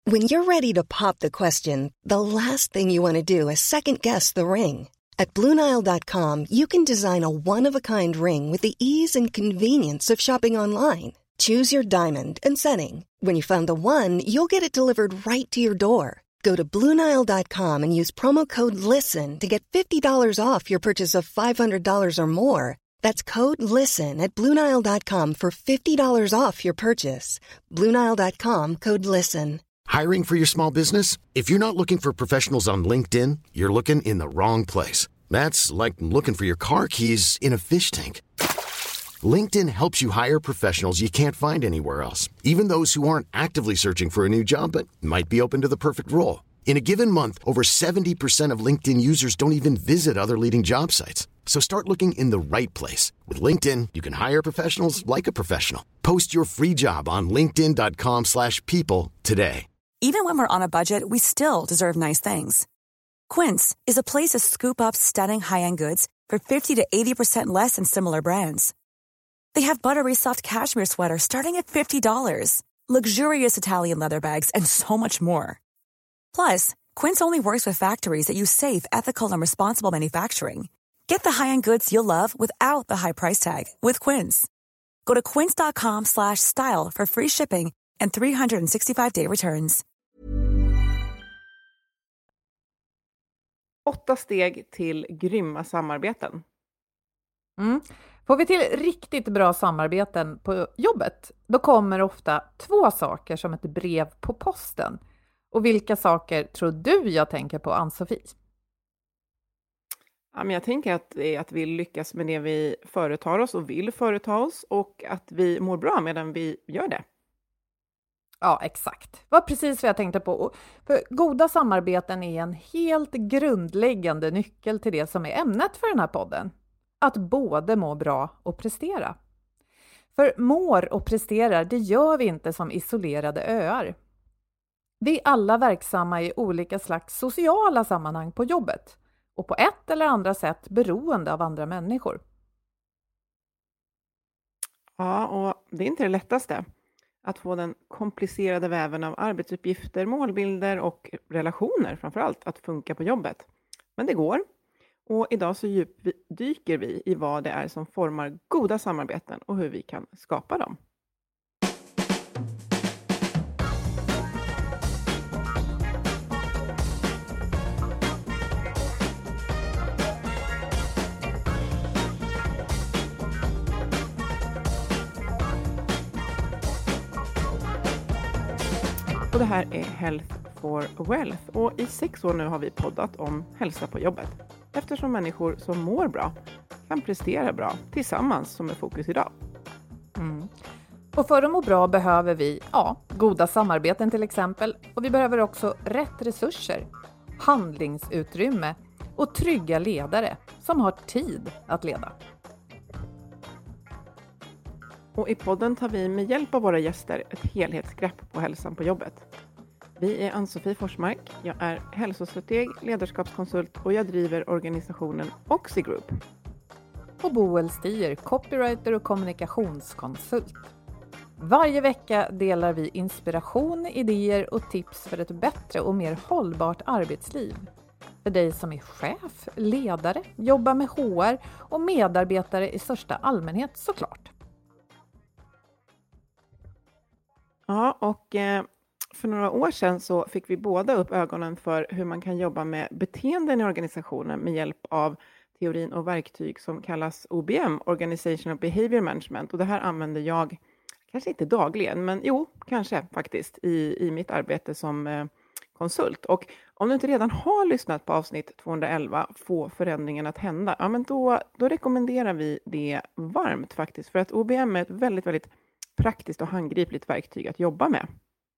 When you're ready to pop the question, the last thing you want to do is second-guess the ring. At BlueNile.com, you can design a one-of-a-kind ring with the ease and convenience of shopping online. Choose your diamond and setting. When you find the one, you'll get it delivered right to your door. Go to BlueNile.com and use promo code LISTEN to get $50 off your purchase of $500 or more. That's code LISTEN at BlueNile.com for $50 off your purchase. BlueNile.com, code LISTEN. Hiring for your small business? If you're not looking for professionals on LinkedIn, you're looking in the wrong place. That's like looking for your car keys in a fish tank. LinkedIn helps you hire professionals you can't find anywhere else, even those who aren't actively searching for a new job but might be open to the perfect role. In a given month, over 70% of LinkedIn users don't even visit other leading job sites. So start looking in the right place. With LinkedIn, you can hire professionals like a professional. Post your free job on linkedin.com/people today. Even when we're on a budget, we still deserve nice things. Quince is a place to scoop up stunning high-end goods for 50 to 80% less than similar brands. They have buttery soft cashmere sweaters starting at $50, luxurious Italian leather bags, and so much more. Plus, Quince only works with factories that use safe, ethical, and responsible manufacturing. Get the high-end goods you'll love without the high price tag with Quince. Go to quince.com/style for free shipping and 365-day returns. 8 steg till grymma samarbeten. Får vi till riktigt bra samarbeten på jobbet, då kommer ofta 2 saker som ett brev på posten. Och vilka saker tror du jag tänker på, Ann-Sofie? Ja, men jag tänker att det är att vi lyckas med det vi företar oss och vill företa oss, och att vi mår bra medan vi gör det. Ja, exakt. Det var precis vad jag tänkte på. För goda samarbeten är en helt grundläggande nyckel till det som är ämnet för den här podden. Att både må bra och prestera. För mår och presterar, det gör vi inte som isolerade öar. Vi är alla verksamma i olika slags sociala sammanhang på jobbet. Och på ett eller andra sätt beroende av andra människor. Ja, och det är inte det lättaste. Att få den komplicerade väven av arbetsuppgifter, målbilder och relationer framförallt att funka på jobbet. Men det går. Och idag så djupdyker vi i vad det är som formar goda samarbeten och hur vi kan skapa dem. Och det här är Health for Wealth, och i 6 år nu har vi poddat om hälsa på jobbet. Eftersom människor som mår bra kan prestera bra tillsammans, som är fokus idag. Och för att må bra behöver vi goda samarbeten till exempel. Och vi behöver också rätt resurser, handlingsutrymme och trygga ledare som har tid att leda. Och i podden tar vi med hjälp av våra gäster ett helhetsgrepp på hälsan på jobbet. Vi är Ann-Sofie Forsmark, jag är hälsostrateg, ledarskapskonsult och jag driver organisationen Oxigroup. Och Boel Stier, copywriter och kommunikationskonsult. Varje vecka delar vi inspiration, idéer och tips för ett bättre och mer hållbart arbetsliv. För dig som är chef, ledare, jobbar med HR och medarbetare i största allmänhet såklart. Ja, och för några år sedan så fick vi båda upp ögonen för hur man kan jobba med beteenden i organisationen med hjälp av teorin och verktyg som kallas OBM, Organizational Behavior Management. Och det här använder jag, kanske inte dagligen, men kanske faktiskt i mitt arbete som konsult. Och om du inte redan har lyssnat på avsnitt 211, Få förändringen att hända, ja, men då rekommenderar vi det varmt faktiskt. För att OBM är ett väldigt, väldigt praktiskt och handgripligt verktyg att jobba med.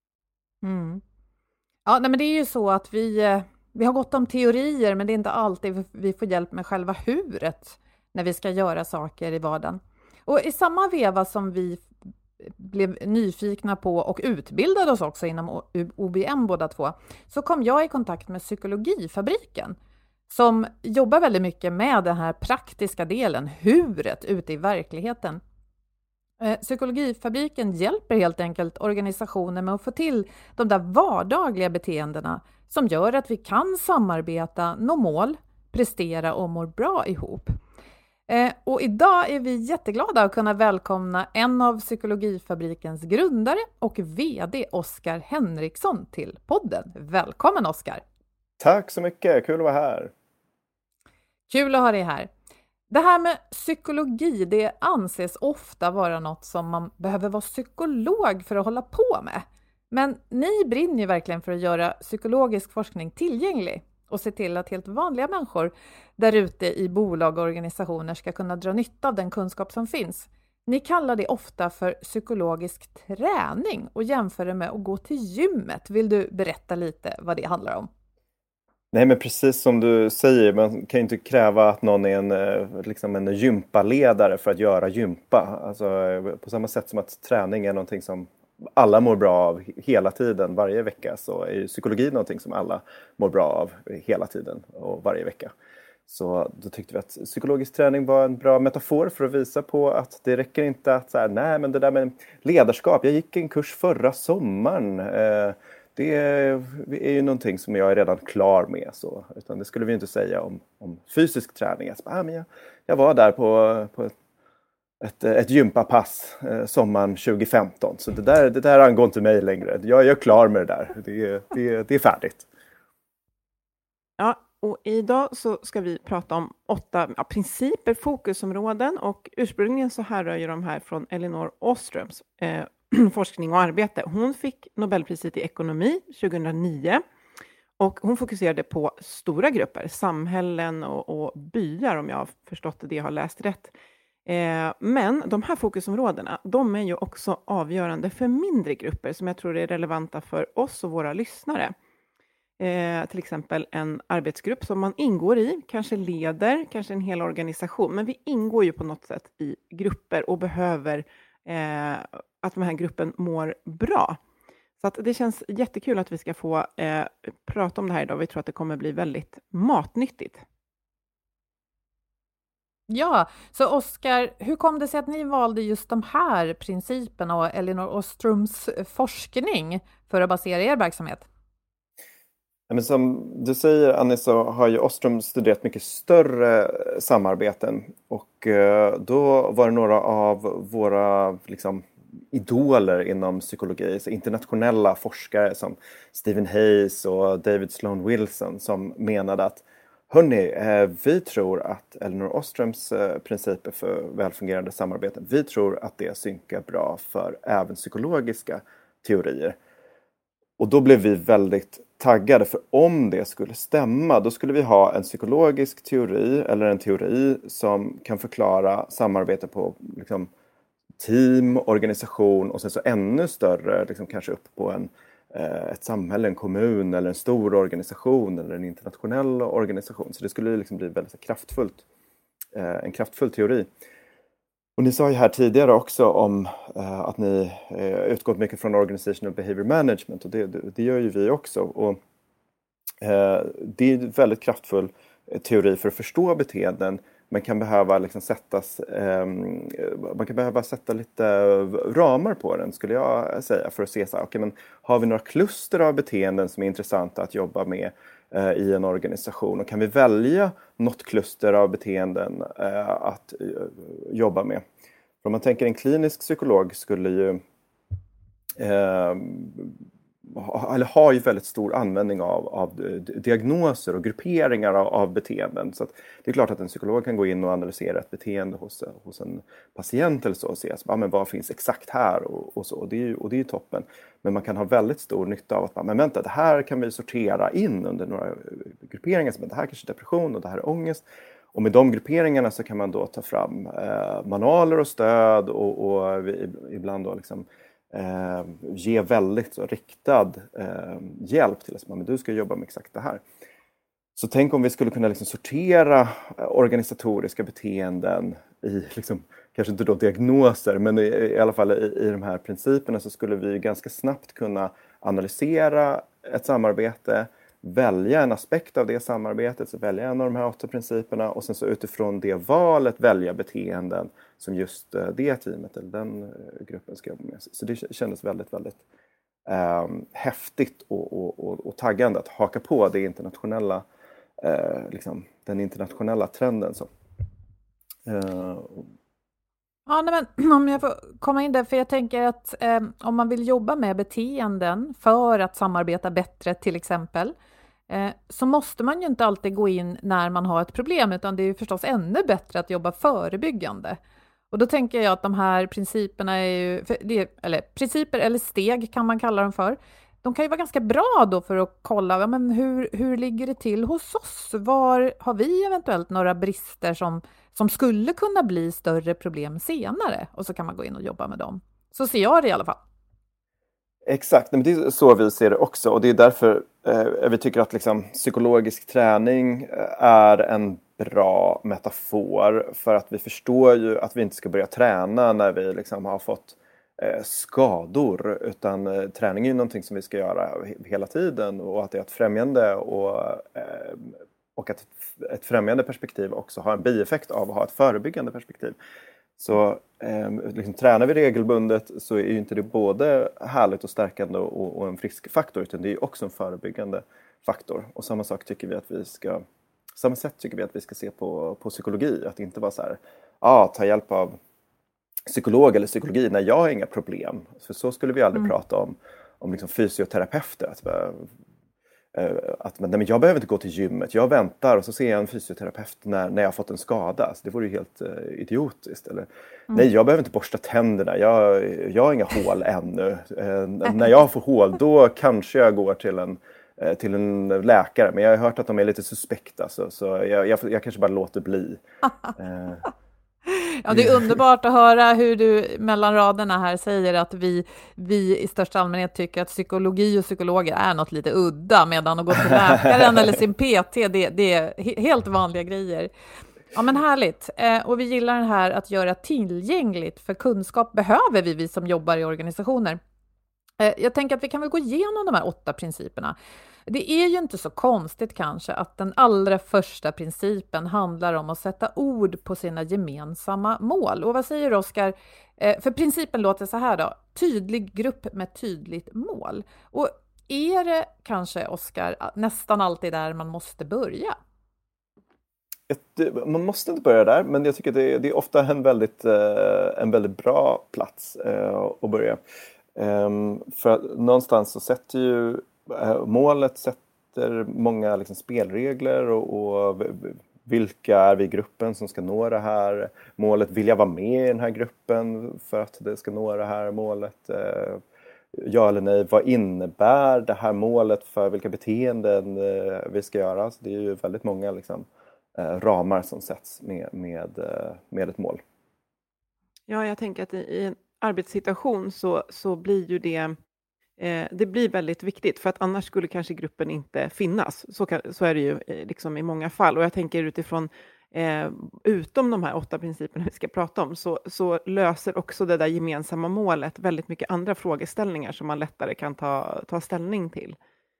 Ja, men det är ju så att vi har gått om teorier, men det är inte alltid vi får hjälp med själva huret när vi ska göra saker i vardagen. Och i samma veva som vi blev nyfikna på och utbildade oss också inom OBM båda två, så kom jag i kontakt med Psykologifabriken som jobbar väldigt mycket med den här praktiska delen, huret ute i verkligheten. Psykologifabriken hjälper helt enkelt organisationer med att få till de där vardagliga beteendena som gör att vi kan samarbeta, nå mål, prestera och må bra ihop. Och idag är vi jätteglada att kunna välkomna en av Psykologifabrikens grundare och vd Oskar Henriksson till podden. Välkommen Oskar! Tack så mycket, kul att vara här. Kul att ha dig här. Det här med psykologi, det anses ofta vara något som man behöver vara psykolog för att hålla på med. Men ni brinner ju verkligen för att göra psykologisk forskning tillgänglig och se till att helt vanliga människor där ute i bolag och organisationer ska kunna dra nytta av den kunskap som finns. Ni kallar det ofta för psykologisk träning och jämför det med att gå till gymmet. Vill du berätta lite vad det handlar om? Nej, men precis som du säger, man kan ju inte kräva att någon är en gympaledare för att göra gympa. Alltså, på samma sätt som att träning är någonting som alla mår bra av hela tiden, varje vecka, så är ju psykologi någonting som alla mår bra av hela tiden och varje vecka. Så då tyckte vi att psykologisk träning var en bra metafor för att visa på att det räcker inte att så här, nej men det där med ledarskap, jag gick en kurs förra sommaren, det är ju någonting som jag är redan klar med. Så. Utan det skulle vi inte säga om fysisk träning. Jag var där på ett gympapass sommaren 2015. Så det där angår inte mig längre. Jag är klar med det där. Det är färdigt. Ja, och idag så ska vi prata om 8 principer, fokusområden. Och ursprungligen så härrör de här från Elinor Oströms forskning och arbete. Hon fick Nobelpriset i ekonomi 2009 och hon fokuserade på stora grupper, samhällen och byar, om jag har förstått det, jag har läst rätt. Men de här fokusområdena, de är ju också avgörande för mindre grupper som jag tror är relevanta för oss och våra lyssnare. Till exempel en arbetsgrupp som man ingår i, kanske leder, kanske en hel organisation. Men vi ingår ju på något sätt i grupper och behöver att den här gruppen mår bra. Så att det känns jättekul att vi ska få prata om det här idag. Vi tror att det kommer bli väldigt matnyttigt. Ja, så Oskar, hur kom det sig att ni valde just de här principerna och Elinor Oströms forskning för att basera er verksamhet? Ja, men som du säger, Annie, så har ju Oström studerat mycket större samarbeten. Och då var det några av våra idoler inom psykologi, så internationella forskare som Stephen Hayes och David Sloan Wilson, som menade att vi tror att Elinor Oströms principer för välfungerande samarbeten, vi tror att det synkar bra för även psykologiska teorier. Och då blev vi väldigt taggade, för om det skulle stämma, då skulle vi ha en psykologisk teori eller en teori som kan förklara samarbete på team, organisation och sen så ännu större, kanske upp på ett samhälle, en kommun eller en stor organisation eller en internationell organisation. Så det skulle bli väldigt kraftfullt, en kraftfull teori. Och ni sa ju här tidigare också om att ni utgått mycket från organizational behavior management, och det gör ju vi också. Och det är en väldigt kraftfull teori för att förstå beteenden. Man kan behöva man kan behöva sätta lite ramar på den, skulle jag säga, för att se men har vi några kluster av beteenden som är intressanta att jobba med i en organisation, och kan vi välja något kluster av beteenden att jobba med. För om man tänker en klinisk psykolog skulle ju har ju väldigt stor användning av diagnoser och grupperingar av beteenden. Så att det är klart att en psykolog kan gå in och analysera ett beteende hos en patient eller så och se men vad finns exakt här och så. Och det är ju toppen. Men man kan ha väldigt stor nytta av att men vänta, det här kan vi sortera in under några grupperingar. Så det här kanske är depression och det här är ångest. Och med de grupperingarna så kan man då ta fram manualer och stöd och ibland då ge väldigt riktad hjälp till att du ska jobba med exakt det här. Så tänk om vi skulle kunna sortera organisatoriska beteenden i kanske inte då diagnoser, men i alla fall i de här principerna, så skulle vi ganska snabbt kunna analysera ett samarbete, välja en aspekt av det samarbetet, så välja en av de här 8 principerna och sen så utifrån det valet välja beteenden som just det teamet eller den gruppen ska jobba med. Så det kändes väldigt, väldigt häftigt och taggande att haka på det internationella, den internationella trenden. Så. Ja, nej, men om jag får komma in där, för jag tänker att om man vill jobba med beteenden för att samarbeta bättre till exempel, så måste man ju inte alltid gå in när man har ett problem, utan det är ju förstås ännu bättre att jobba förebyggande. Och då tänker jag att de här principerna är ju, eller principer eller steg kan man kalla dem för. De kan ju vara ganska bra då för att kolla, men hur ligger det till hos oss? Var har vi eventuellt några brister som skulle kunna bli större problem senare? Och så kan man gå in och jobba med dem. Så ser jag det i alla fall. Exakt, men det är så vi ser det också. Och det är därför vi tycker att psykologisk träning är en bra metafor. För att vi förstår ju att vi inte ska börja träna när vi har fått skador. Utan träning är ju någonting som vi ska göra hela tiden. Och att det är ett främjande och att ett främjande perspektiv också har en bieffekt av att ha ett förebyggande perspektiv. Så tränar vi regelbundet så är ju inte det både härligt och stärkande och en frisk faktor, utan det är också en förebyggande faktor. Och samma sätt tycker vi att vi ska se på psykologi. Att inte vara så här, ta hjälp av psykolog eller psykologi när jag har inga problem. För så skulle vi aldrig prata om fysioterapeuter. Men jag behöver inte gå till gymmet. Jag väntar och så ser jag en fysioterapeut när jag har fått en skada. Så det vore ju helt idiotiskt. Eller, nej, jag behöver inte borsta tänderna. Jag har inga hål ännu. När jag får hål, då kanske jag går till en läkare. Men jag har hört att de är lite suspekta. Så jag kanske bara låter bli. Ja, det är underbart att höra hur du mellan raderna här säger att vi i största allmänhet tycker att psykologi och psykologer är något lite udda, medan att gå till läkaren eller sin PT, det är helt vanliga grejer. Ja, men härligt. Och vi gillar det här att göra tillgängligt, för kunskap behöver vi som jobbar i organisationer. Jag tänker att vi kan väl gå igenom de här 8 principerna. Det är ju inte så konstigt kanske att den allra första principen handlar om att sätta ord på sina gemensamma mål. Och vad säger Oskar? För principen låter så här då: tydlig grupp med tydligt mål. Och är det kanske, Oskar, nästan alltid där man måste börja? Man måste inte börja där, men jag tycker det är ofta en väldigt bra plats att börja. För att någonstans så sätter ju målet många spelregler och vilka är vi i gruppen som ska nå det här målet. Vill jag vara med i den här gruppen för att det ska nå det här målet? Ja eller nej? Vad innebär det här målet för vilka beteenden vi ska göra? Så det är ju väldigt många ramar som sätts med ett mål. Ja, jag tänker att i en arbetssituation så blir ju det blir väldigt viktigt, för att annars skulle kanske gruppen inte finnas. Så är det ju i många fall. Och jag tänker utifrån, utom de här 8 principerna vi ska prata om, så löser också det där gemensamma målet väldigt mycket andra frågeställningar som man lättare kan ta ställning till.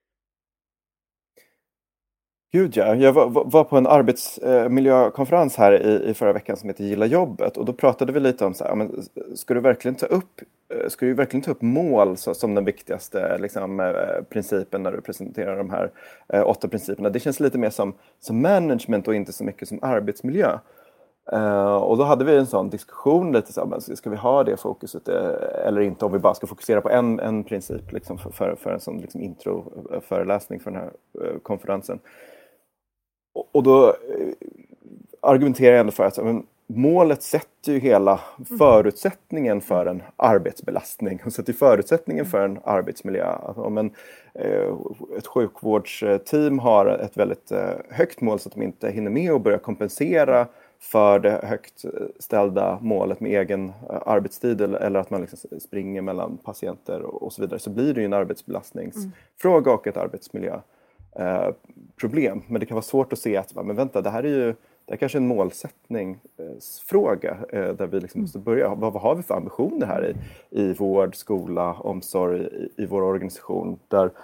Gud ja, jag var på en arbetsmiljökonferens här i förra veckan som heter Gilla jobbet, och då pratade vi lite om så här, men ska du verkligen ta upp mål som den viktigaste principen när du presenterar de här 8 principerna. Det känns lite mer som management och inte så mycket som arbetsmiljö. Och då hade vi en sån diskussion lite så här, men ska vi ha det fokuset eller inte, om vi bara ska fokusera på en princip för en sån introföreläsning för den här konferensen. Och då argumenterar jag ändå för att målet sätter ju hela förutsättningen för en arbetsbelastning och sätter förutsättningen för en arbetsmiljö. Alltså om ett sjukvårdsteam har ett väldigt högt mål så att de inte hinner med att börja kompensera för det högt ställda målet med egen arbetstid eller att man springer mellan patienter och så vidare, så blir det ju en arbetsbelastningsfråga och ett arbetsmiljöproblem. Men det kan vara svårt att se att men vänta, det här är kanske en målsättningsfråga där vi måste börja. Vad har vi för ambitioner här i vård, skola, omsorg, i vår organisation, där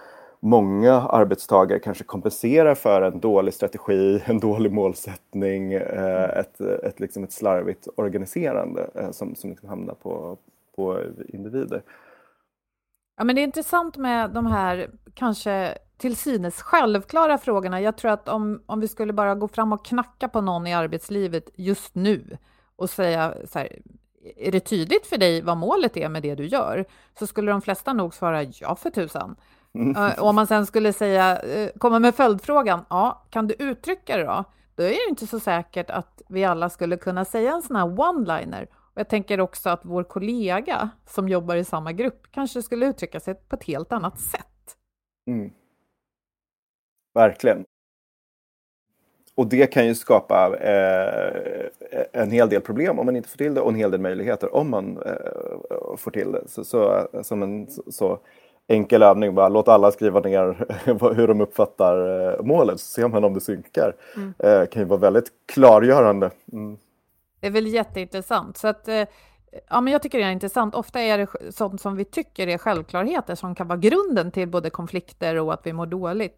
många arbetstagare kanske kompenserar för en dålig strategi, en dålig målsättning, ett slarvigt organiserande som liksom hamnar på individer. Ja, men det är intressant med de här kanske till synes självklara frågorna. Jag tror att om vi skulle bara gå fram och knacka på någon i arbetslivet just nu och säga så här, är det tydligt för dig vad målet är med det du gör? Så skulle de flesta nog svara ja för tusan. Och om man sen skulle komma med följdfrågan, ja, kan du uttrycka det då? Då är det inte så säkert att vi alla skulle kunna säga en sån här one-liner. Och jag tänker också att vår kollega som jobbar i samma grupp kanske skulle uttrycka sig på ett helt annat sätt. Mm. Verkligen. Och det kan ju skapa en hel del problem om man inte får till det och en hel del möjligheter om man får till det. Så som en så enkel övning, bara låt alla skriva ner hur de uppfattar målet, så ser man om det synkar. Kan ju vara väldigt klargörande. Mm. Det är väl jätteintressant. Så att, ja, men jag tycker det är intressant. Ofta är det sånt som vi tycker är självklarheter som kan vara grunden till både konflikter och att vi mår dåligt.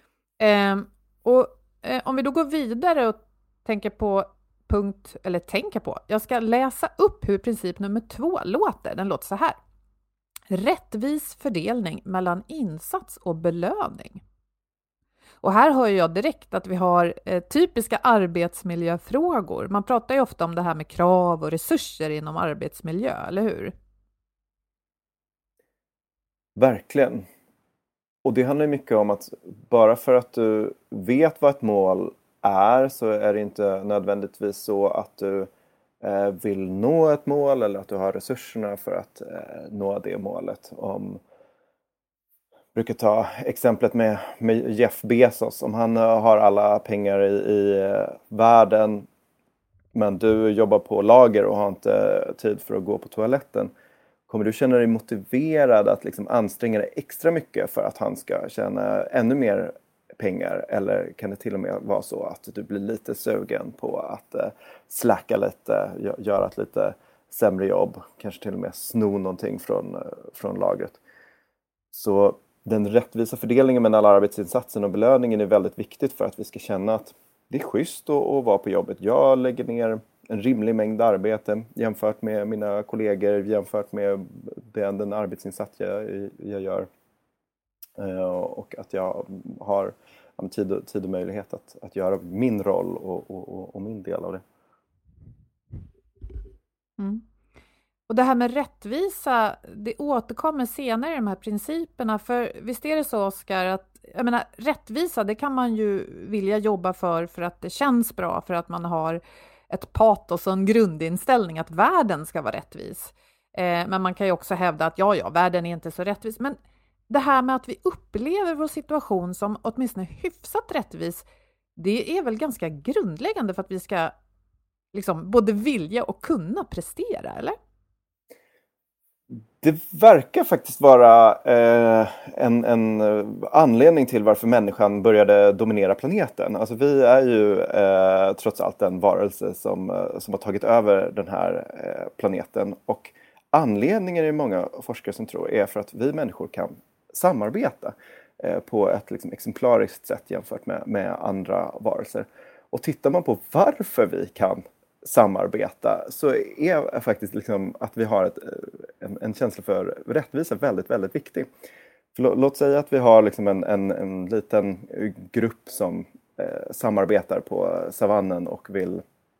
Om vi då går vidare och tänker på jag ska läsa upp hur princip nummer 2 låter. Den låter så här. Rättvis fördelning mellan insats och belöning. Och här hör jag direkt att vi har typiska arbetsmiljöfrågor. Man pratar ju ofta om det här med krav och resurser inom arbetsmiljö, eller hur? Verkligen. Och det handlar mycket om att bara för att du vet vad ett mål är, så är det inte nödvändigtvis så att du vill nå ett mål eller att du har resurserna för att nå det målet. Jag brukar ta exemplet med Jeff Bezos. Om han har alla pengar i världen, men du jobbar på lager och har inte tid för att gå på toaletten, kommer du känna dig motiverad att liksom anstränga dig extra mycket för att han ska tjäna ännu mer pengar? Eller kan det till och med vara så att du blir lite sugen på att slacka lite, göra ett lite sämre jobb, kanske till och med sno någonting från lagret? Så den rättvisa fördelningen mellan arbetsinsatsen och belöningen är väldigt viktigt för att vi ska känna att det är schysst att vara på jobbet. Jag lägger ner en rimlig mängd arbete jämfört med mina kollegor, jämfört med den arbetsinsats jag gör. Och att jag har tid och möjlighet att göra min roll och min del av det. Mm. Och det här med rättvisa, det återkommer senare i de här principerna. För visst är det så, Oskar, att rättvisa, det kan man ju vilja jobba för att det känns bra, för att man har ett patos och en grundinställning att världen ska vara rättvis. Men man kan ju också hävda att världen är inte så rättvis. Men det här med att vi upplever vår situation som åtminstone hyfsat rättvis, det är väl ganska grundläggande för att vi ska liksom både vilja och kunna prestera, eller? Det verkar faktiskt vara en anledning till varför människan började dominera planeten. Alltså vi är ju trots allt en varelse som har tagit över den här planeten. Och anledningen är många forskare som tror är för att vi människor kan samarbeta på ett liksom exemplariskt sätt jämfört med andra varelser. Och tittar man på varför vi kan samarbeta, så är faktiskt liksom att vi har en känsla för rättvisa väldigt, väldigt viktig. Låt säga att vi har liksom en liten grupp som samarbetar på savannen och vill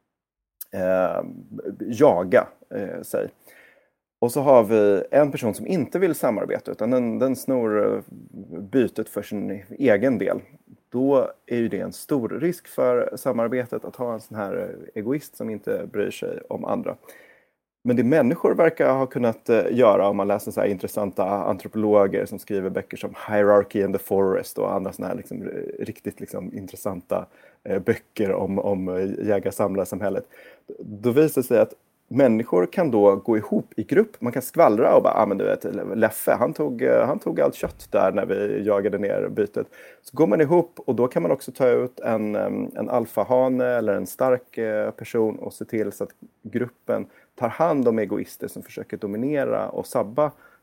jaga sig. Och så har vi en person som inte vill samarbeta, utan den snor bytet för sin egen del. Då är ju det en stor risk för samarbetet att ha en sån här egoist som inte bryr sig om andra. Men det människor verkar ha kunnat göra, om man läser så här intressanta antropologer som skriver böcker som Hierarchy in the Forest och andra såna här liksom, riktigt liksom, intressanta böcker om jägar-samlarsamhället. Då visar det sig att människor kan då gå ihop i grupp. Man kan skvallra och bara, men du vet, Leffe, han tog allt kött där när vi jagade ner bytet. Så går man ihop, och då kan man också ta ut en alfahane eller en stark person och se till så att gruppen tar hand om egoister som försöker dominera och sabba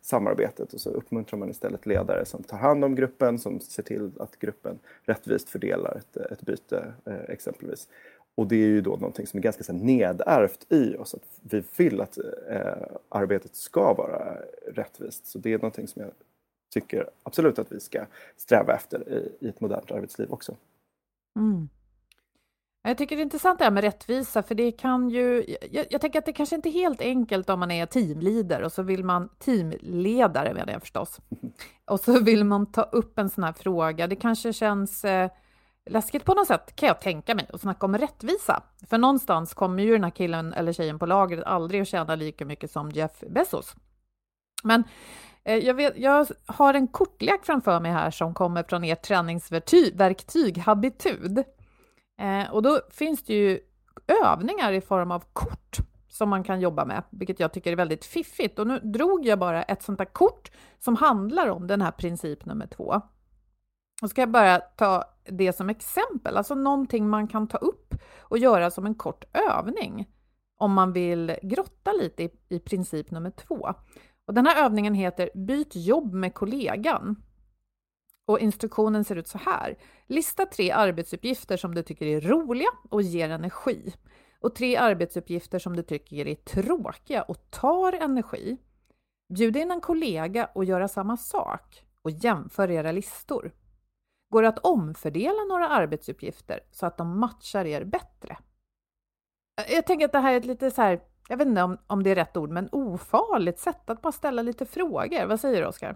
samarbetet och så uppmuntrar man istället ledare som tar hand om gruppen, som ser till att gruppen rättvist fördelar ett byte exempelvis. Och det är ju då någonting som är ganska så nedärvt i oss, att vi vill att arbetet ska vara rättvist. Så det är någonting som jag tycker absolut att vi ska sträva efter i ett modernt arbetsliv också. Mm. Jag tycker det är intressant det här med rättvisa, för det kan ju, jag tänker att det kanske inte är helt enkelt om man är teamleader och så vill man, teamledare menar jag förstås, och så vill man ta upp en sån här fråga. Det kanske känns läskigt på något sätt, kan jag tänka mig, att snacka om rättvisa. För någonstans kommer ju den här killen eller tjejen på lagret aldrig att tjäna lika mycket som Jeff Bezos. Men jag har en kortlek framför mig här som kommer från ert träningsverktyg Habitud. Och då finns det ju övningar i form av kort som man kan jobba med, vilket jag tycker är väldigt fiffigt. Och nu drog jag bara ett sånt där kort som handlar om den här princip nummer 2. Och ska jag bara ta det som exempel, alltså någonting man kan ta upp och göra som en kort övning om man vill grotta lite i princip nummer 2. Och den här övningen heter Byt jobb med kollegan. Och instruktionen ser ut så här. Lista 3 arbetsuppgifter som du tycker är roliga och ger energi. Och 3 arbetsuppgifter som du tycker är tråkiga och tar energi. Bjud in en kollega och göra samma sak. Och jämför era listor. Går det att omfördela några arbetsuppgifter så att de matchar er bättre? Jag tänker att det här är ett lite så här, jag vet inte om det är rätt ord, men ofarligt sätt att bara ställa lite frågor. Vad säger du, Oskar?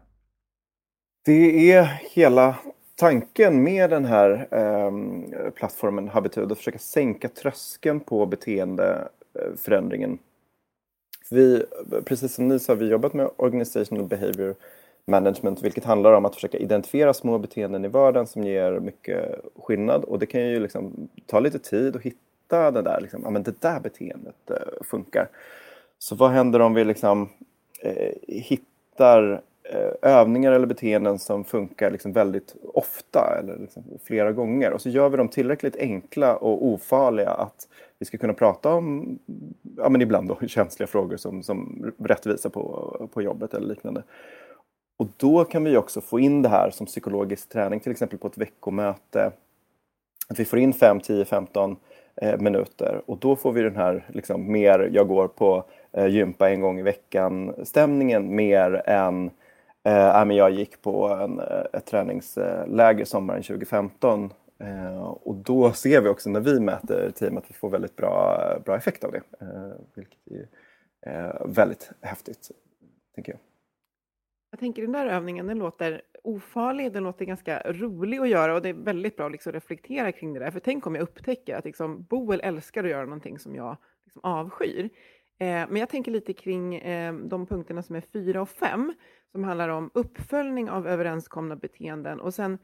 Det är hela tanken med den här plattformen Habitud, att försöka sänka tröskeln på beteendeförändringen. Vi, precis som ni sa, vi jobbat med Organizational Behavior Management, vilket handlar om att försöka identifiera små beteenden i vardagen som ger mycket skillnad. Och det kan ju liksom ta lite tid att hitta det där, liksom, ja, men det där beteendet funkar. Så vad händer om vi liksom hittar övningar eller beteenden som funkar liksom väldigt ofta eller liksom flera gånger, och så gör vi dem tillräckligt enkla och ofarliga att vi ska kunna prata om, ja, men ibland då känsliga frågor som rättvisa på jobbet eller liknande. Och då kan vi också få in det här som psykologisk träning, till exempel på ett veckomöte, att vi får in 5, 10, 15 minuter, och då får vi den här liksom mer jag går på gympa en gång i veckan stämningen, mer än men jag gick på ett träningsläger sommaren 2015, och då ser vi också när vi mäter team att vi får väldigt bra effekt av det, vilket är väldigt häftigt, tänker jag. Jag tänker den där övningen, den låter ofarlig, den låter ganska rolig att göra, och det är väldigt bra att liksom reflektera kring det där. För tänk om jag upptäcker att liksom Boel älskar att göra någonting som jag liksom avskyr. Men jag tänker lite kring de punkterna som är 4 och 5, som handlar om uppföljning av överenskomna beteenden, och sen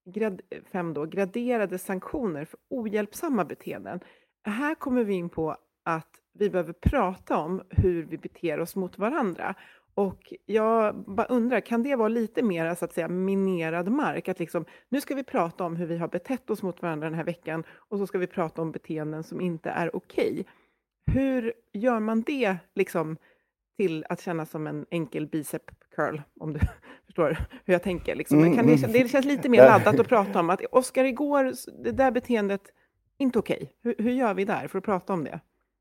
5 då, graderade sanktioner för ohjälpsamma beteenden. Här kommer vi in på att vi behöver prata om hur vi beter oss mot varandra. Och jag bara undrar, kan det vara lite mer så att säga minerad mark? Att liksom, nu ska vi prata om hur vi har betett oss mot varandra den här veckan, och så ska vi prata om beteenden som inte är okej. Hur gör man det liksom till att kännas som en enkel bicep curl, om du förstår hur jag tänker? Liksom. Det känns lite mer laddat att prata om att Oskar, igår, det där beteendet inte okej. Hur gör vi där för att prata om det?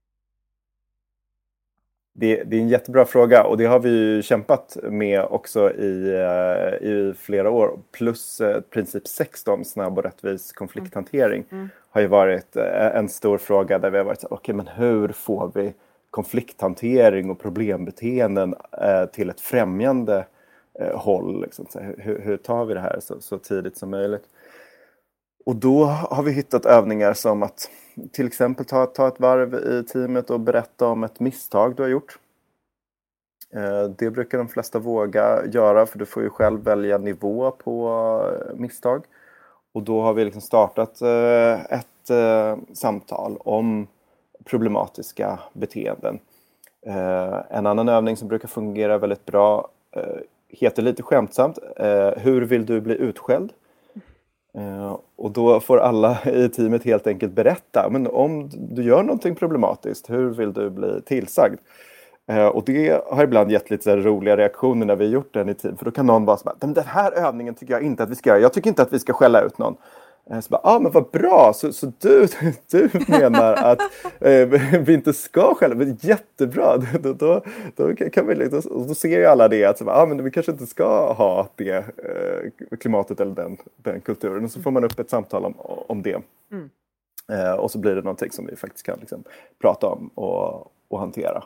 Det är en jättebra fråga, och det har vi ju kämpat med också i flera år. Plus princip 6 om snabb och rättvis konflikthantering har ju varit en stor fråga där vi har varit så, okej, men hur får vi konflikthantering och problembeteenden till ett främjande håll? Liksom. Så hur tar vi det här så tidigt som möjligt? Och då har vi hittat övningar som att till exempel ta ett varv i teamet och berätta om ett misstag du har gjort. Det brukar de flesta våga göra, för du får ju själv välja nivå på misstag. Och då har vi liksom startat ett samtal om problematiska beteenden. En annan övning som brukar fungera väldigt bra heter lite skämtsamt: hur vill du bli utskälld? Och då får alla i teamet helt enkelt berätta, men om du gör någonting problematiskt, hur vill du bli tillsagd? Och det har ibland gett lite så här roliga reaktioner när vi har gjort den i team. För då kan någon vara så här, den här övningen tycker jag inte att vi ska göra. Jag tycker inte att vi ska skälla ut någon. Så bara, men vad bra, så du menar att vi inte ska skälla, men jättebra, då kan vi, då ser ju alla det, att så bara, men vi kanske inte ska ha det klimatet eller den kulturen, och så får man upp ett samtal om det. Och så blir det någonting som vi faktiskt kan liksom prata om och hantera.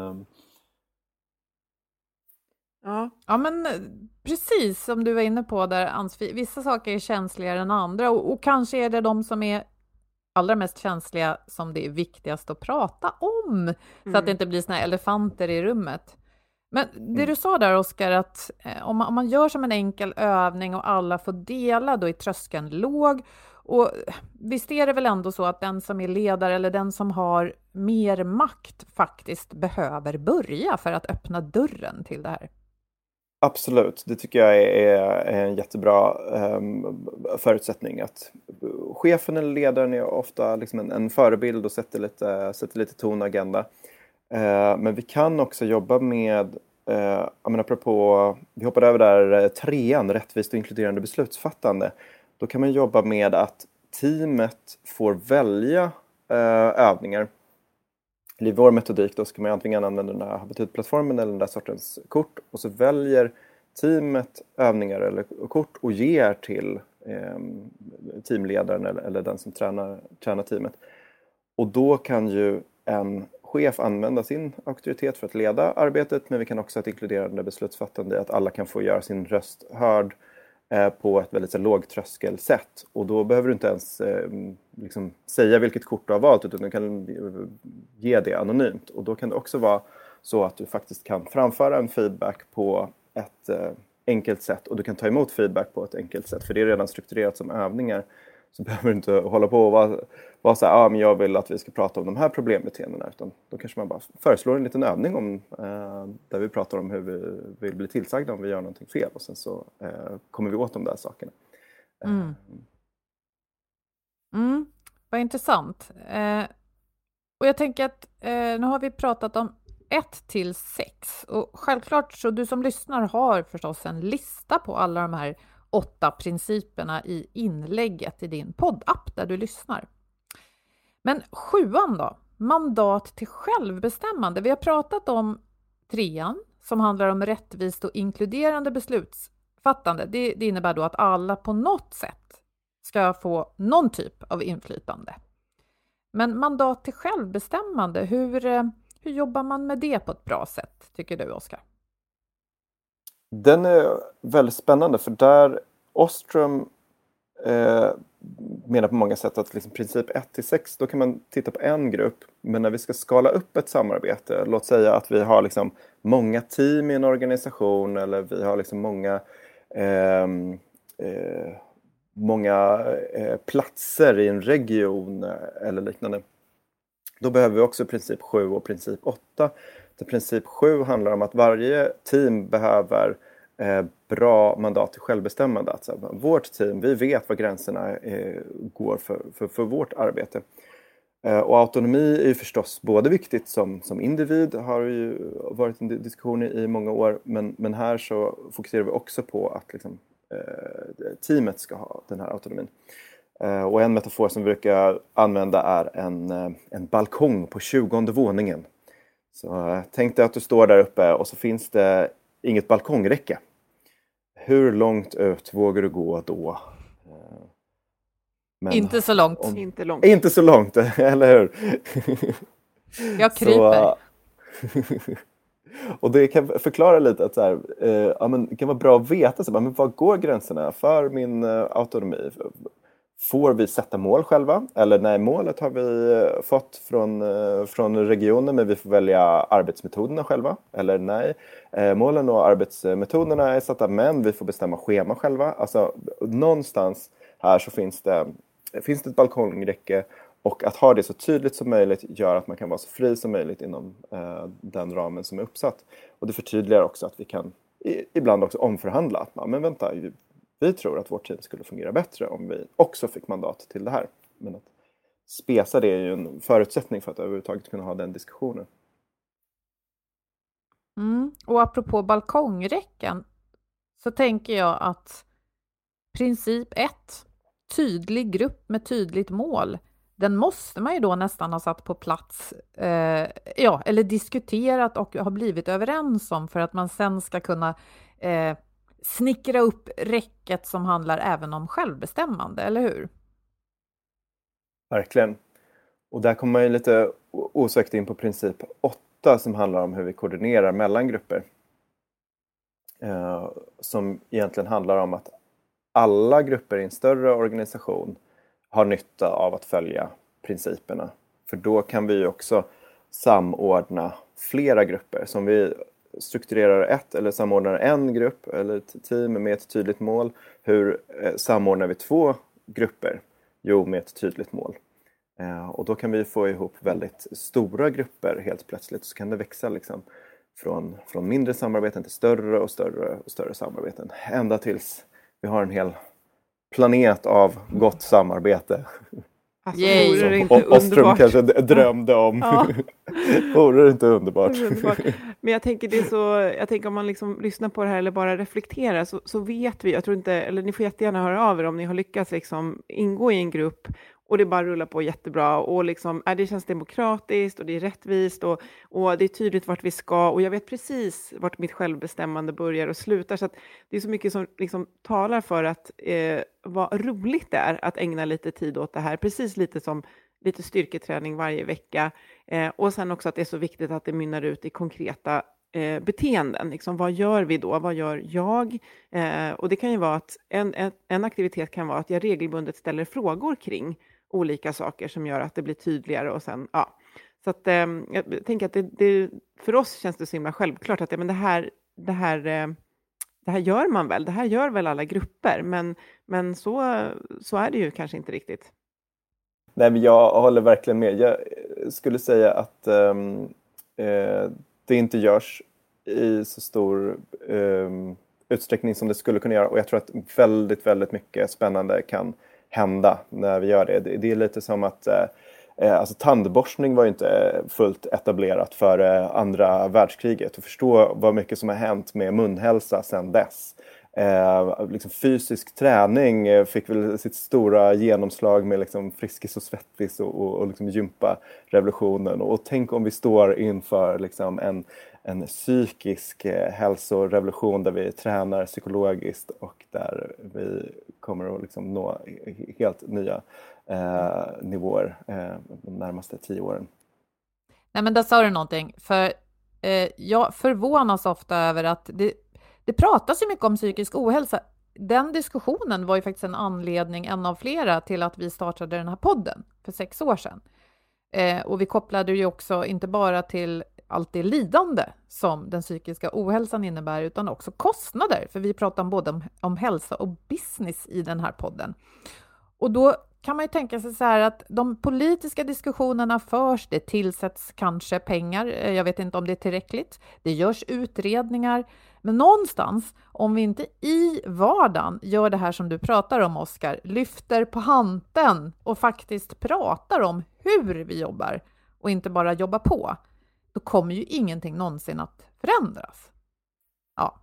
Ja, men precis som du var inne på där, Ann-Sofie, vissa saker är känsligare än andra, och kanske är det de som är allra mest känsliga som det är viktigast att prata om, så att det inte blir såna här elefanter i rummet. Men det du sa där, Oskar, att om man gör som en enkel övning och alla får dela, då är tröskeln låg. Och visst är det väl ändå så att den som är ledare eller den som har mer makt faktiskt behöver börja för att öppna dörren till det här? Absolut, det tycker jag är en jättebra förutsättning. Att chefen eller ledaren är ofta liksom en förebild och sätter lite ton och agenda. Men vi kan också jobba med, apropå, vi hoppade över där 3:an, rättvist och inkluderande beslutsfattande. Då kan man jobba med att teamet får välja övningar. I vår metodik då ska man antingen använda den här habitutplattformen eller den där sortens kort. Och så väljer teamet övningar eller kort och ger till teamledaren eller den som tränar teamet. Och då kan ju en chef använda sin auktoritet för att leda arbetet. Men vi kan också ha ett inkluderande beslutsfattande, att alla kan få göra sin röst hörd på ett väldigt lågtröskelsätt. Och då behöver du inte ens liksom säga vilket kort du har valt, utan du kan ge det anonymt. Och då kan det också vara så att du faktiskt kan framföra en feedback på ett enkelt sätt, och du kan ta emot feedback på ett enkelt sätt, för det är redan strukturerat som övningar. Så behöver du inte hålla på och vara så här, men jag vill att vi ska prata om de här problembeteendena, utan då kanske man bara föreslår en liten övning om där vi pratar om hur vi vill bli tillsagda om vi gör någonting fel, och sen så kommer vi åt de där sakerna. Vad intressant. Och jag tänker att nu har vi pratat om 1-6, och självklart så du som lyssnar har förstås en lista på alla de här 8 principerna i inlägget i din poddapp där du lyssnar. Men 7:an då? Mandat till självbestämmande. Vi har pratat om 3:an som handlar om rättvist och inkluderande beslutsfattande. Det innebär då att alla på något sätt ska få någon typ av inflytande. Men mandat till självbestämmande, hur jobbar man med det på ett bra sätt, tycker du, Oskar? Den är väldigt spännande, för där Ostrom menar på många sätt att liksom princip 1-6, då kan man titta på en grupp. Men när vi ska skala upp ett samarbete, låt säga att vi har liksom många team i en organisation, eller vi har liksom många platser i en region eller liknande. Då behöver vi också princip 7 och princip 8. Så princip 7 handlar om att varje team behöver bra mandat till självbestämmande. Alltså, vårt team, vi vet vad gränserna går för vårt arbete. Och autonomi är ju förstås både viktigt som individ, har ju varit en diskussion i många år. Men här så fokuserar vi också på att liksom, teamet ska ha den här autonomin. Och en metafor som vi brukar använda är en balkong på 20:e våningen. Så tänk dig att du står där uppe och så finns det inget balkongräcke. Hur långt ut vågar du gå då? Men inte så långt. Inte så långt, eller hur? Jag kryper. Och det kan förklara lite att så här, det kan vara bra att veta men var går gränserna för min autonomi? Får vi sätta mål själva? Eller nej, målet har vi fått från regionen, men vi får välja arbetsmetoderna själva. Eller nej, målen och arbetsmetoderna är satta, men vi får bestämma schema själva. Alltså någonstans här så finns det ett balkongräcke, och att ha det så tydligt som möjligt gör att man kan vara så fri som möjligt inom den ramen som är uppsatt. Och det förtydligar också att vi kan ibland också omförhandla. Att, men vänta, vi tror att vårt team skulle fungera bättre om vi också fick mandat till det här. Men att spesa det är ju en förutsättning för att överhuvudtaget kunna ha den diskussionen. Och apropå balkongräcken så tänker jag att princip 1, tydlig grupp med tydligt mål, den måste man ju då nästan ha satt på plats, eller diskuterat och har blivit överens om för att man sen ska kunna snickra upp räcket som handlar även om självbestämmande, eller hur? Verkligen. Och där kommer man ju lite osökt in på princip 8 som handlar om hur vi koordinerar mellan grupper. Som egentligen handlar om att alla grupper i en större organisation har nytta av att följa principerna. För då kan vi också samordna flera grupper. Som vi strukturerar eller samordnar en grupp eller ett team med ett tydligt mål. Hur samordnar vi 2 grupper? Jo, med ett tydligt mål. Och då kan vi få ihop väldigt stora grupper helt plötsligt. Så kan det växa liksom från mindre samarbeten till större och större samarbeten. Ända tills vi har en hel planet av gott samarbete. Alltså, vore det inte Ostrom underbart? kanske drömde om. Ja. Vore det inte underbart? Men jag tänker om man liksom lyssnar på det här eller bara reflekterar så vet vi, jag tror inte, eller ni får jättegärna höra av er om ni har lyckats liksom ingå i en grupp och det bara rullar på jättebra och liksom, det känns demokratiskt och det är rättvist och det är tydligt vart vi ska och jag vet precis vart mitt självbestämmande börjar och slutar, så att det är så mycket som liksom talar för att vad roligt det är att ägna lite tid åt det här, precis lite som lite styrketräning varje vecka och sen också att det är så viktigt att det mynnar ut i konkreta beteenden. Liksom, vad gör vi då? Vad gör jag? Och det kan ju vara att en aktivitet kan vara att jag regelbundet ställer frågor kring olika saker som gör att det blir tydligare och sen, Så att jag tänker att det för oss känns det så himla självklart att men det här gör man väl. Det här gör väl alla grupper, men så är det ju kanske inte riktigt. Nej, men jag håller verkligen med. Jag skulle säga att det inte görs i så stor utsträckning som det skulle kunna göra. Och jag tror att väldigt, väldigt mycket spännande kan hända när vi gör det. Det är lite som att alltså tandborstning var ju inte fullt etablerat för andra världskriget. Och förstå vad mycket som har hänt med munhälsa sedan dess. Liksom fysisk träning fick väl sitt stora genomslag med liksom Friskis och Svettis och liksom gympa-revolutionen. Och tänk om vi står inför liksom en psykisk hälsorevolution där vi tränar psykologiskt och där vi kommer att liksom nå helt nya nivåer de närmaste 10 åren. Nej, men där sa du någonting. För jag förvånas ofta över att det pratas ju mycket om psykisk ohälsa. Den diskussionen var ju faktiskt en av flera till att vi startade den här podden för 6 år sedan. Och vi kopplade ju också inte bara till allt det lidande som den psykiska ohälsan innebär utan också kostnader. För vi pratar både om hälsa och business i den här podden. Och då kan man ju tänka sig så här att de politiska diskussionerna förs, det tillsätts kanske pengar, jag vet inte om det är tillräckligt, det görs utredningar, men någonstans, om vi inte i vardagen gör det här som du pratar om, Oskar, lyfter på hanten och faktiskt pratar om hur vi jobbar och inte bara jobbar på, då kommer ju ingenting någonsin att förändras. Ja.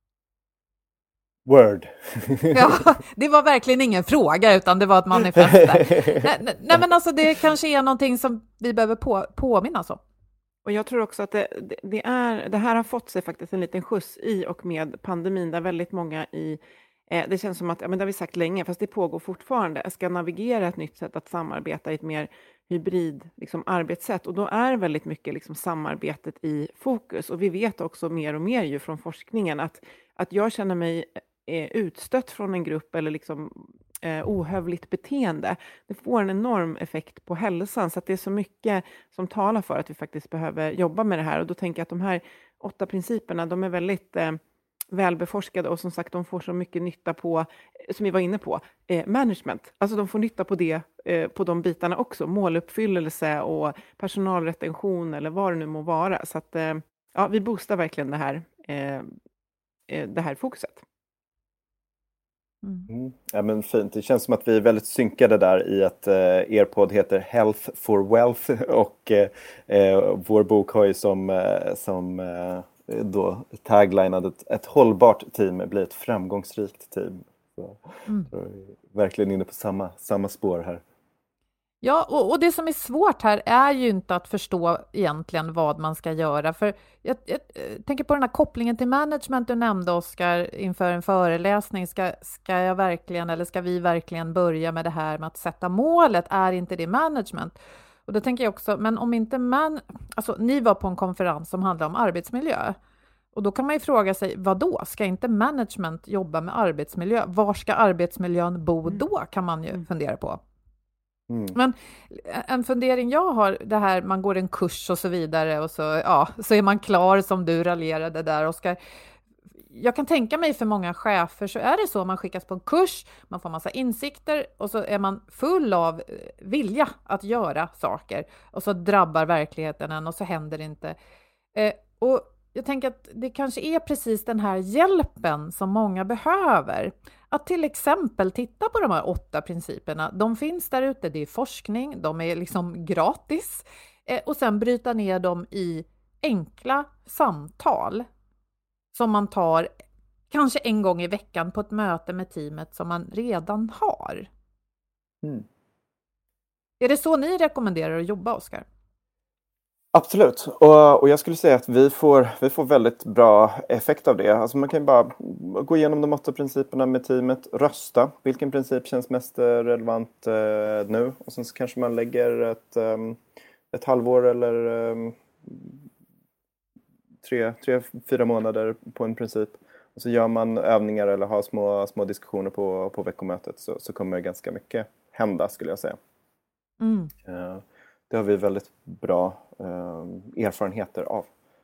Word. Ja, det var verkligen ingen fråga utan det var ett manifest där. Nej, men alltså det kanske är någonting som vi behöver påminnas om. Och jag tror också att det här har fått sig faktiskt en liten skjuts i och med pandemin där väldigt många det känns som att, men det har vi sagt länge, fast det pågår fortfarande, ska navigera ett nytt sätt att samarbeta i ett mer hybrid liksom, arbetssätt. Och då är väldigt mycket liksom, samarbetet i fokus. Och vi vet också mer och mer ju från forskningen att jag känner mig utstött från en grupp eller liksom ohövligt beteende. Det får en enorm effekt på hälsan, så att det är så mycket som talar för att vi faktiskt behöver jobba med det här. Och då tänker jag att de här 8 principerna, de är väldigt välbeforskade och som sagt de får så mycket nytta på, som vi var inne på, management. Alltså de får nytta på det, på de bitarna också, måluppfyllelse och personalretention eller vad det nu må vara. Så att ja, vi boostar verkligen det här fokuset. Ja, men fint. Det känns som att vi är väldigt synkade där i att er podd heter Health for Wealth och vår bok har ju som då tagline att ett hållbart team blir ett framgångsrikt team. Så, så är vi verkligen inne på samma spår här. Ja, och det som är svårt här är ju inte att förstå egentligen vad man ska göra. För jag tänker på den här kopplingen till management du nämnde, Oskar, inför en föreläsning. Ska jag verkligen, eller ska vi verkligen börja med det här med att sätta målet? Är inte det management? Och då tänker jag också, men om inte ni var på en konferens som handlar om arbetsmiljö. Och då kan man ju fråga sig, vad då? Ska inte management jobba med arbetsmiljö? Var ska arbetsmiljön bo då? Kan man ju fundera på. Men en fundering jag har, det här man går en kurs och så vidare och så är man klar, som du raljerade där, Oskar. Jag kan tänka mig för många chefer så är det så, man skickas på en kurs, man får massa insikter och så är man full av vilja att göra saker och så drabbar verkligheten en och så händer det inte. Och jag tänker att det kanske är precis den här hjälpen som många behöver. Att till exempel titta på de här 8 principerna. De finns där ute, det är forskning, de är liksom gratis. Och sen bryta ner dem i enkla samtal som man tar kanske en gång i veckan på ett möte med teamet som man redan har. Är det så ni rekommenderar att jobba, Oskar? Absolut, och jag skulle säga att vi får väldigt bra effekt av det. Alltså man kan bara gå igenom de 8 principerna med teamet, rösta. Vilken princip känns mest relevant nu? Och sen så kanske man lägger ett halvår eller 3-4 månader på en princip. Och så gör man övningar eller har små diskussioner på veckomötet, så kommer ganska mycket hända, skulle jag säga. Det har vi väldigt bra erfarenheter av.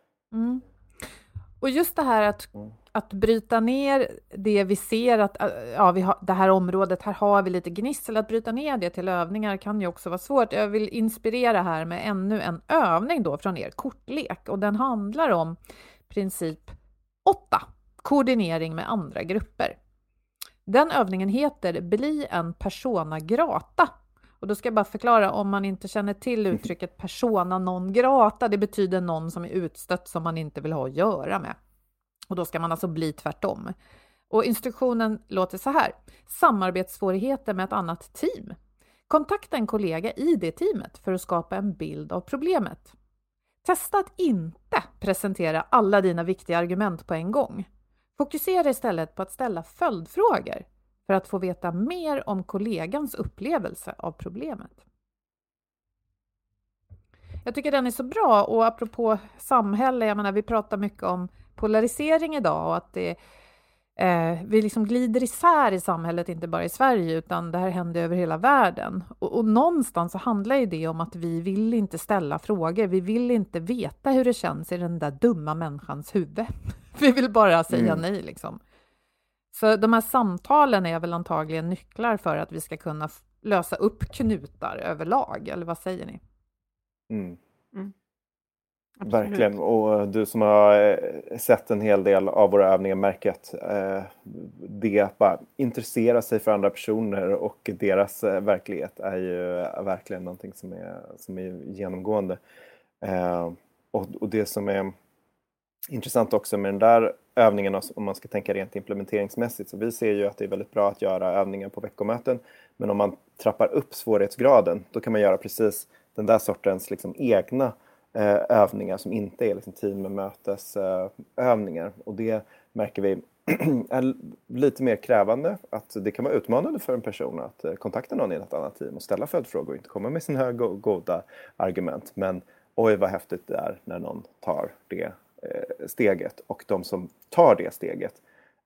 Och just det här att bryta ner det vi ser att vi har, det här området, här har vi lite gnissel, att bryta ner det till övningar kan ju också vara svårt. Jag vill inspirera här med ännu en övning då från er kortlek, och den handlar om princip 8, koordinering med andra grupper. Den övningen heter Bli en persona grata. Och då ska jag bara förklara, om man inte känner till uttrycket persona non grata, det betyder någon som är utstött som man inte vill ha att göra med. Och då ska man alltså bli tvärtom. Och instruktionen låter så här: samarbetssvårigheter med ett annat team. Kontakta en kollega i det teamet för att skapa en bild av problemet. Testa att inte presentera alla dina viktiga argument på en gång. Fokusera istället på att ställa följdfrågor för att få veta mer om kollegans upplevelse av problemet. Jag tycker den är så bra, och apropå samhälle, jag menar, vi pratar mycket om polarisering idag och att vi liksom glider isär i samhället, inte bara i Sverige utan det här händer över hela världen. Och någonstans så handlar ju det om att vi vill inte ställa frågor, vi vill inte veta hur det känns i den där dumma människans huvud. Vi vill bara säga nej liksom. Så de här samtalen är väl antagligen nycklar för att vi ska kunna lösa upp knutar överlag, eller vad säger ni? Verkligen, och du som har sett en hel del av våra övningar märker att det bara intressera sig för andra personer och deras verklighet är ju verkligen någonting som är genomgående. Och det som är intressant också med den där övningen, om man ska tänka rent implementeringsmässigt, så vi ser ju att det är väldigt bra att göra övningar på veckomöten, men om man trappar upp svårighetsgraden, då kan man göra precis den där sortens liksom egna övningar som inte är liksom teammötesövningar, och det märker vi är lite mer krävande, att det kan vara utmanande för en person att kontakta någon i ett annat team och ställa följdfrågor och inte komma med sina goda argument, men oj vad häftigt det är när någon tar det steget, och de som tar det steget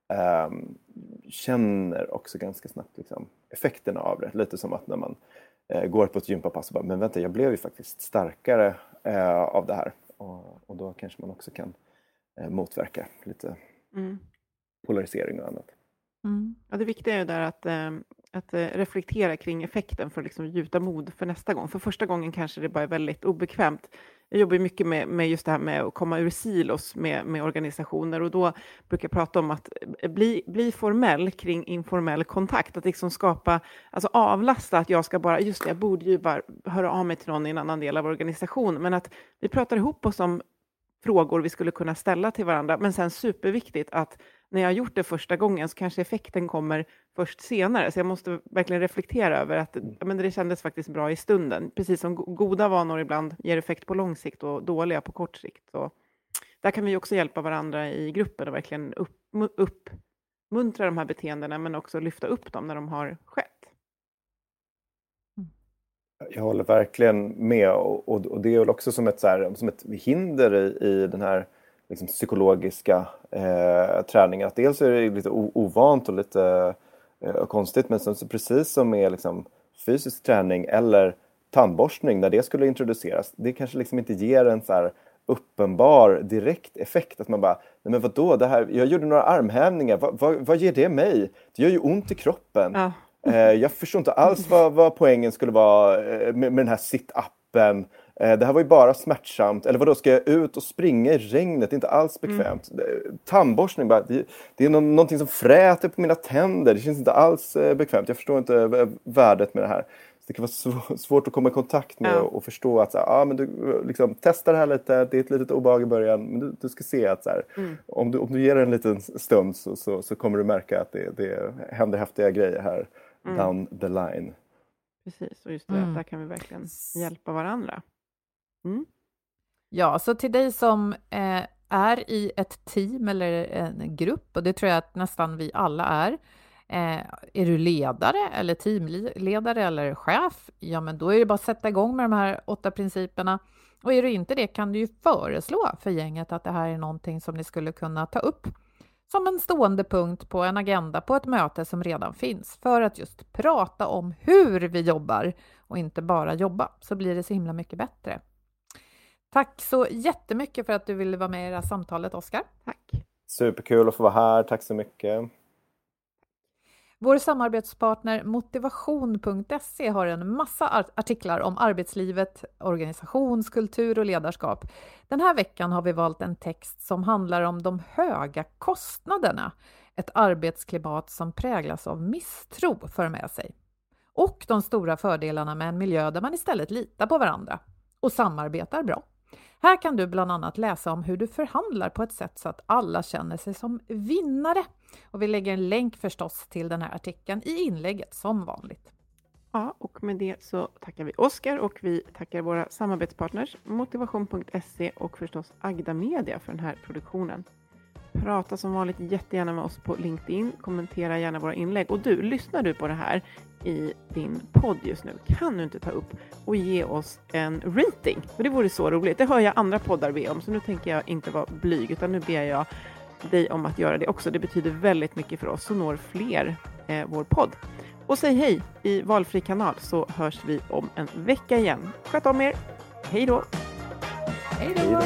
känner också ganska snabbt liksom effekterna av det, lite som att när man går på ett gympapass och bara, men vänta, jag blev ju faktiskt starkare av det här, och då kanske man också kan motverka lite polarisering och annat. Ja, det viktiga är ju där att reflektera kring effekten för att liksom gjuta mod för nästa gång. För första gången kanske det bara är väldigt obekvämt. Jag jobbar mycket med just det här med att komma ur silos med organisationer, och då brukar jag prata om att bli formell kring informell kontakt. Att liksom skapa, alltså avlasta, att jag ska bara, just det, jag borde ju bara höra av mig till någon i en annan del av organisationen, men att vi pratar ihop oss om frågor vi skulle kunna ställa till varandra. Men sen superviktigt att när jag har gjort det första gången så kanske effekten kommer först senare. Så jag måste verkligen reflektera över att det kändes faktiskt bra i stunden. Precis som goda vanor ibland ger effekt på lång sikt och dåliga på kort sikt. Så där kan vi också hjälpa varandra i gruppen och verkligen uppmuntra de här beteendena, men också lyfta upp dem när de har skett. Jag håller verkligen med, och det är väl också som ett hinder i den här liksom psykologiska träningen. Att dels är det lite ovant och lite konstigt, men sen så precis som med liksom fysisk träning eller tandborstning, när det skulle introduceras, det kanske liksom inte ger en så här uppenbar direkt effekt. Att man bara, nej men vadå, det här, jag gjorde några armhävningar, vad ger det mig? Det gör ju ont i kroppen. Ja. Jag förstår inte alls vad poängen skulle vara med den här sit-appen. Det här var ju bara smärtsamt. Eller vadå, ska jag ut och springa i regnet? Det är inte alls bekvämt. Tandborstning, bara, det är någonting som fräter på mina tänder. Det känns inte alls bekvämt. Jag förstår inte värdet med det här. Så det kan vara svårt att komma i kontakt med och förstå att men du liksom, testa det här lite. Det är ett litet obehag i början. Men du ska se att om du ger det en liten stund så kommer du märka att det händer häftiga grejer här. Down the line. Precis, och just det, där kan vi verkligen hjälpa varandra. Ja, så till dig som är i ett team eller en grupp, och det tror jag att nästan vi alla är du ledare eller teamledare eller chef, ja men då är det bara att sätta igång med de här 8 principerna. Och är du inte det kan du ju föreslå för gänget att det här är någonting som ni skulle kunna ta upp som en stående punkt på en agenda på ett möte som redan finns, för att just prata om hur vi jobbar och inte bara jobba, så blir det så himla mycket bättre. Tack så jättemycket för att du ville vara med i det här samtalet, Oskar. Tack. Superkul att få vara här, tack så mycket. Vår samarbetspartner motivation.se har en massa artiklar om arbetslivet, organisationskultur och ledarskap. Den här veckan har vi valt en text som handlar om de höga kostnaderna ett arbetsklimat som präglas av misstro för med sig. Och de stora fördelarna med en miljö där man istället litar på varandra och samarbetar bra. Här kan du bland annat läsa om hur du förhandlar på ett sätt så att alla känner sig som vinnare. Och vi lägger en länk förstås till den här artikeln i inlägget som vanligt. Ja, och med det så tackar vi Oskar och vi tackar våra samarbetspartners motivation.se och förstås Agda Media för den här produktionen. Prata som vanligt jättegärna med oss på LinkedIn, kommentera gärna våra inlägg. Och lyssnar du på det här i din podd just nu, kan du inte ta upp och ge oss en rating? För det vore så roligt, det hör jag andra poddar be om, så nu tänker jag inte vara blyg utan nu ber jag dig om att göra det också. Det betyder väldigt mycket för oss, så når fler vår podd. Och säg hej i valfri kanal, så hörs vi om en vecka igen. Sköt om er, hej då! Hej då!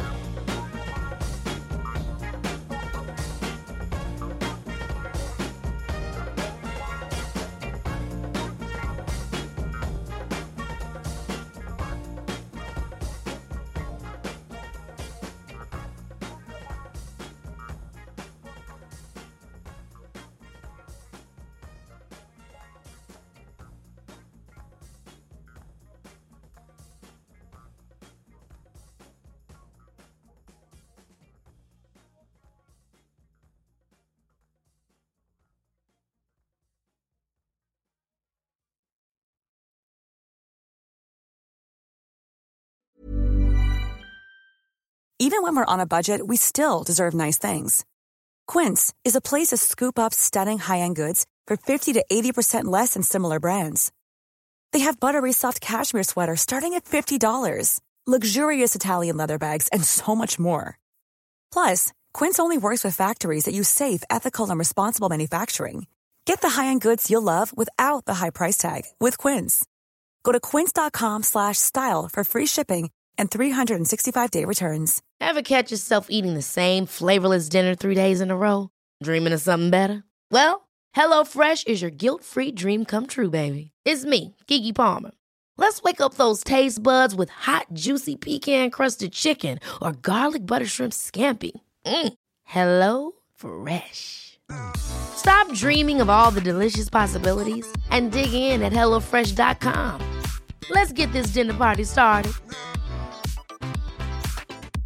Even when we're on a budget, we still deserve nice things. Quince is a place to scoop up stunning high-end goods for 50 to 80% less than similar brands. They have buttery soft cashmere sweaters starting at $50, luxurious Italian leather bags, and so much more. Plus, Quince only works with factories that use safe, ethical, and responsible manufacturing. Get the high-end goods you'll love without the high price tag with Quince. Go to quince.com/style for free shipping and 365-day returns. Ever catch yourself eating the same flavorless dinner 3 days in a row? Dreaming of something better? Well, HelloFresh is your guilt-free dream come true, baby. It's me, Keke Palmer. Let's wake up those taste buds with hot, juicy pecan-crusted chicken or garlic butter shrimp scampi. Hello Fresh. Stop dreaming of all the delicious possibilities and dig in at HelloFresh.com. Let's get this dinner party started.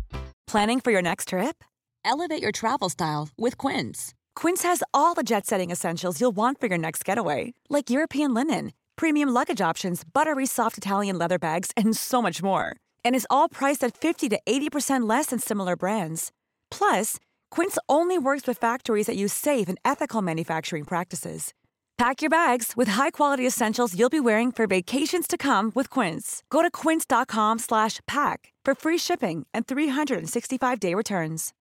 Planning for your next trip? Elevate your travel style with Quince. Quince has all the jet-setting essentials you'll want for your next getaway, like European linen, premium luggage options, buttery soft Italian leather bags, and so much more. And is all priced at 50 to 80% less than similar brands. Plus, Quince only works with factories that use safe and ethical manufacturing practices. Pack your bags with high-quality essentials you'll be wearing for vacations to come with Quince. Go to quince.com/pack for free shipping and 365-day returns.